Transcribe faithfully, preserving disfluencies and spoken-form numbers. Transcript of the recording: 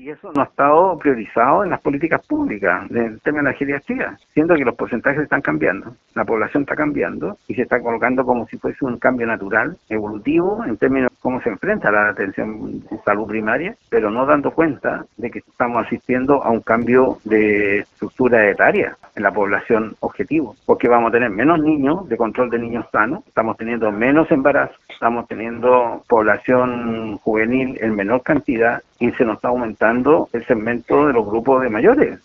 Y eso no ha estado priorizado en las políticas públicas, en el tema de la geriatría, siendo que los porcentajes están cambiando, la población está cambiando y se está colocando como si fuese un cambio natural, evolutivo, en términos de cómo se enfrenta la atención en salud primaria, pero no dando cuenta de que estamos asistiendo a un cambio de estructura etaria en la población objetivo, porque vamos a tener menos niños de control de niños sanos, estamos teniendo menos embarazos, estamos teniendo población juvenil en menor cantidad y se nos está aumentando el segmento de los grupos de mayores.